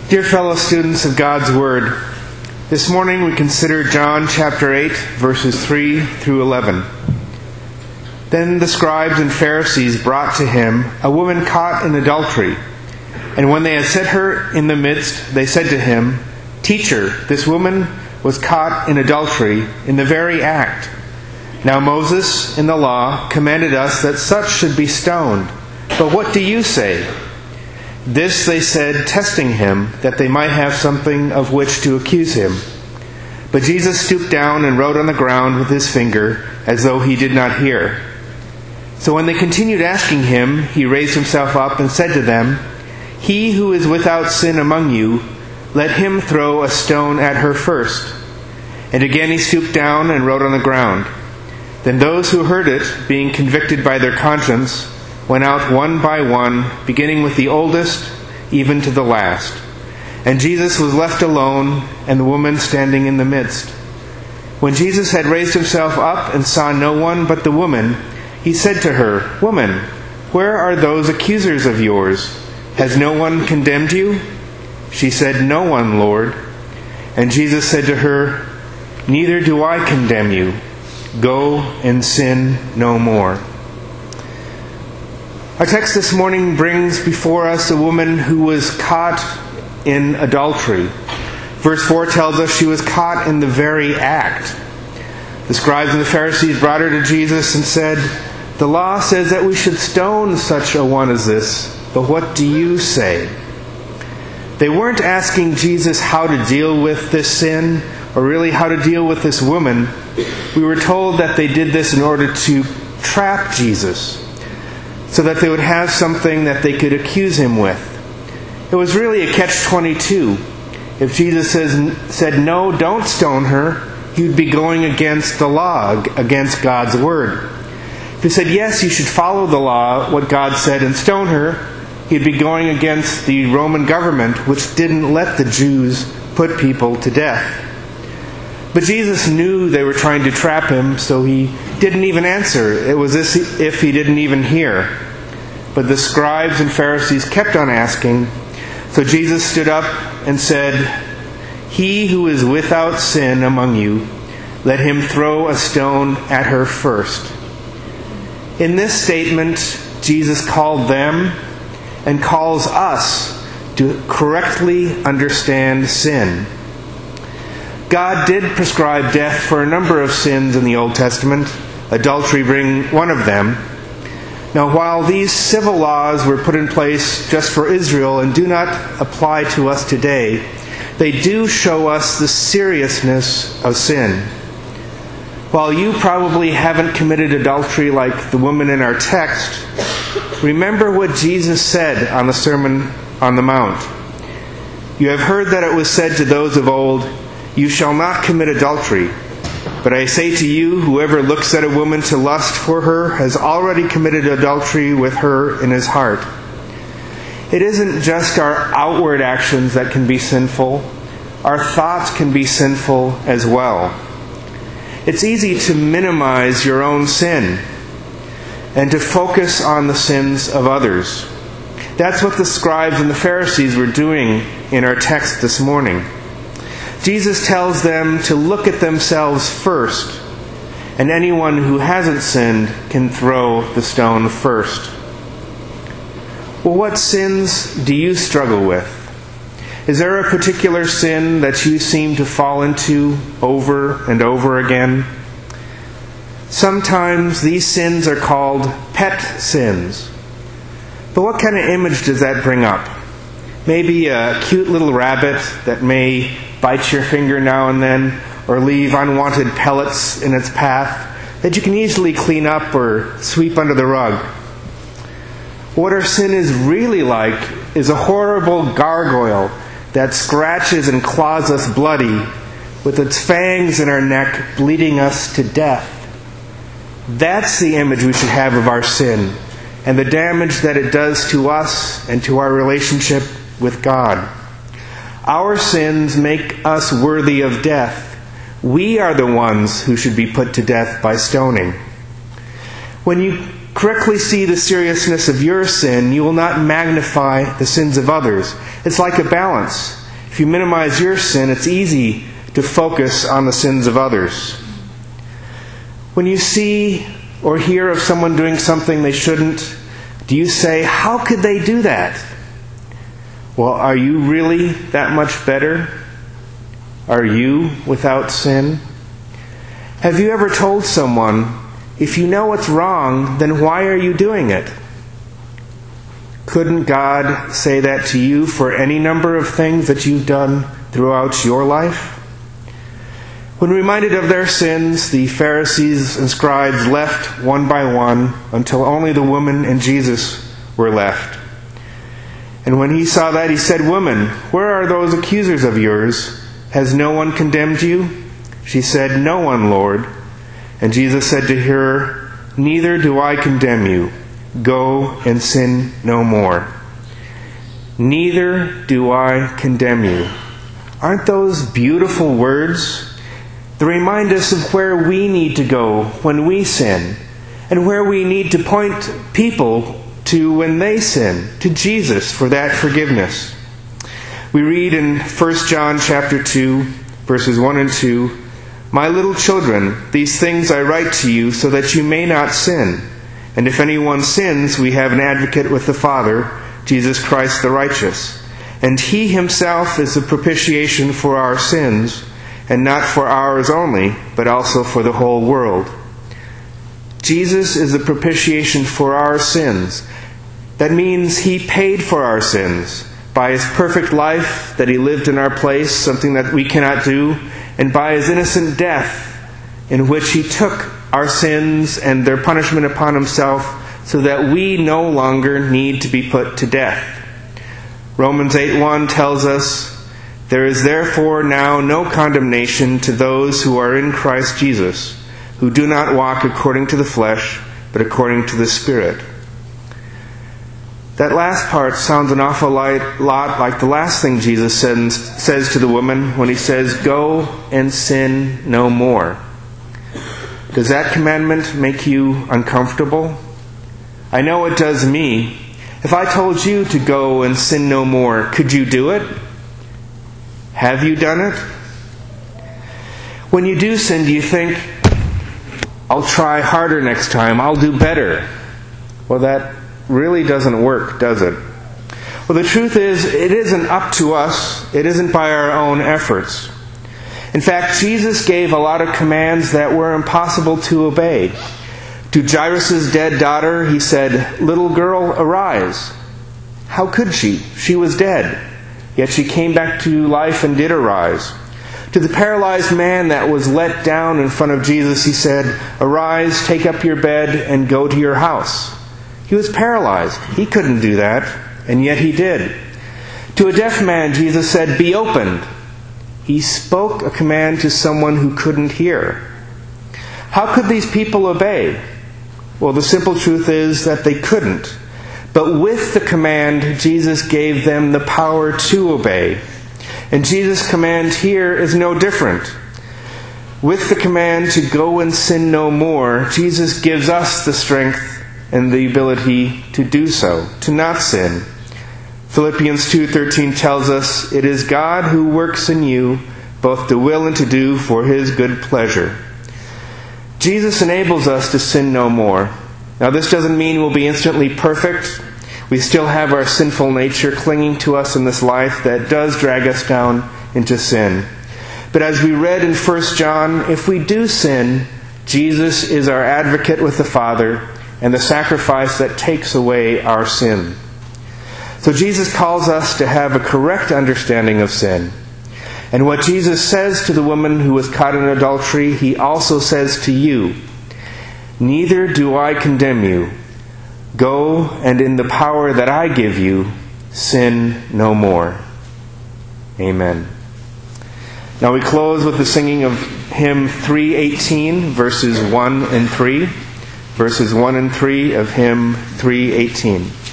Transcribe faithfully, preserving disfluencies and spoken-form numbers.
Dear fellow students of God's Word, this morning we consider John chapter eight, verses three through eleven. Then the scribes and Pharisees brought to him a woman caught in adultery. And when they had set her in the midst, they said to him, "Teacher, this woman was caught in adultery in the very act. Now Moses, in the law, commanded us that such should be stoned. But what do you say?" This they said, testing him, that they might have something of which to accuse him. But Jesus stooped down and wrote on the ground with his finger, as though he did not hear. So when they continued asking him, he raised himself up and said to them, "He who is without sin among you, let him throw a stone at her first." And again he stooped down and wrote on the ground. Then those who heard it, being convicted by their conscience, went out one by one, beginning with the oldest, even to the last. And Jesus was left alone, and the woman standing in the midst. When Jesus had raised himself up and saw no one but the woman, he said to her, "Woman, where are those accusers of yours? Has no one condemned you?" She said, "No one, Lord." And Jesus said to her, "Neither do I condemn you. Go and sin no more." Our text this morning brings before us a woman who was caught in adultery. Verse four tells us she was caught in the very act. The scribes and the Pharisees brought her to Jesus and said, "The law says that we should stone such a one as this, but what do you say?" They weren't asking Jesus how to deal with this sin, or really how to deal with this woman. We were told that they did this in order to trap Jesus, so that they would have something that they could accuse him with. It was really a catch twenty-two. If Jesus says, said, "No, don't stone her," he would be going against the law, against God's word. If he said, "Yes, you should follow the law, what God said, and stone her," he'd be going against the Roman government, which didn't let the Jews put people to death. But Jesus knew they were trying to trap him, so he didn't even answer. It was as if he didn't even hear. But the scribes and Pharisees kept on asking. So Jesus stood up and said, "He who is without sin among you, let him throw a stone at her first." In this statement, Jesus called them and calls us to correctly understand sin. God did prescribe death for a number of sins in the Old Testament, adultery being one of them. Now, while these civil laws were put in place just for Israel and do not apply to us today, they do show us the seriousness of sin. While you probably haven't committed adultery like the woman in our text, remember what Jesus said on the Sermon on the Mount. "You have heard that it was said to those of old, 'You shall not commit adultery.' But I say to you, whoever looks at a woman to lust for her has already committed adultery with her in his heart." It isn't just our outward actions that can be sinful. Our thoughts can be sinful as well. It's easy to minimize your own sin and to focus on the sins of others. That's what the scribes and the Pharisees were doing in our text this morning. Jesus tells them to look at themselves first, and anyone who hasn't sinned can throw the stone first. Well, what sins do you struggle with? Is there a particular sin that you seem to fall into over and over again? Sometimes these sins are called pet sins. But what kind of image does that bring up? Maybe a cute little rabbit that may bite your finger now and then, or leave unwanted pellets in its path that you can easily clean up or sweep under the rug. What our sin is really like is a horrible gargoyle that scratches and claws us bloody, with its fangs in our neck bleeding us to death. That's the image we should have of our sin, and the damage that it does to us and to our relationship with God. Our sins make us worthy of death. We are the ones who should be put to death by stoning. When you correctly see the seriousness of your sin, you will not magnify the sins of others. It's like a balance. If you minimize your sin, it's easy to focus on the sins of others. When you see or hear of someone doing something they shouldn't, do you say, "How could they do that?" Well, are you really that much better? Are you without sin? Have you ever told someone, "If you know it's wrong, then why are you doing it?" Couldn't God say that to you for any number of things that you've done throughout your life? When reminded of their sins, the Pharisees and scribes left one by one until only the woman and Jesus were left. And when he saw that, he said, "Woman, where are those accusers of yours? Has no one condemned you?" She said, "No one, Lord." And Jesus said to her, "Neither do I condemn you. Go and sin no more." Neither do I condemn you. Aren't those beautiful words? They remind us of where we need to go when we sin, and where we need to point people to when they sin, to Jesus for that forgiveness. We read in First John chapter two, verses one and two, "My little children, these things I write to you so that you may not sin. And if anyone sins, we have an advocate with the Father, Jesus Christ the righteous. And he himself is the propitiation for our sins, and not for ours only, but also for the whole world." Jesus is the propitiation for our sins. That means he paid for our sins by his perfect life that he lived in our place, something that we cannot do, and by his innocent death in which he took our sins and their punishment upon himself so that we no longer need to be put to death. Romans eight one tells us, "There is therefore now no condemnation to those who are in Christ Jesus, who do not walk according to the flesh, but according to the Spirit." That last part sounds an awful lot like the last thing Jesus says to the woman when he says, "Go and sin no more." Does that commandment make you uncomfortable? I know it does me. If I told you to go and sin no more, could you do it? Have you done it? When you do sin, do you think, "I'll try harder next time, I'll do better"? Well, that really doesn't work, does it? Well, the truth is, it isn't up to us. It isn't by our own efforts. In fact, Jesus gave a lot of commands that were impossible to obey. To Jairus' dead daughter, he said, "Little girl, arise." How could she? She was dead. Yet she came back to life and did arise. To the paralyzed man that was let down in front of Jesus, he said, "Arise, take up your bed, and go to your house." He was paralyzed. He couldn't do that, and yet he did. To a deaf man, Jesus said, "Be opened." He spoke a command to someone who couldn't hear. How could these people obey? Well, the simple truth is that they couldn't. But with the command, Jesus gave them the power to obey. And Jesus' command here is no different. With the command to go and sin no more, Jesus gives us the strength and the ability to do so, to not sin. Philippians two thirteen tells us, "It is God who works in you both to will and to do for his good pleasure." Jesus enables us to sin no more. Now, this doesn't mean we'll be instantly perfect. We still have our sinful nature clinging to us in this life that does drag us down into sin. But as we read in First John, if we do sin, Jesus is our advocate with the Father and the sacrifice that takes away our sin. So Jesus calls us to have a correct understanding of sin. And what Jesus says to the woman who was caught in adultery, he also says to you, "Neither do I condemn you. Go, and in the power that I give you, sin no more." Amen. Now we close with the singing of hymn three eighteen, verses one and three. Verses one and three of hymn three eighteen.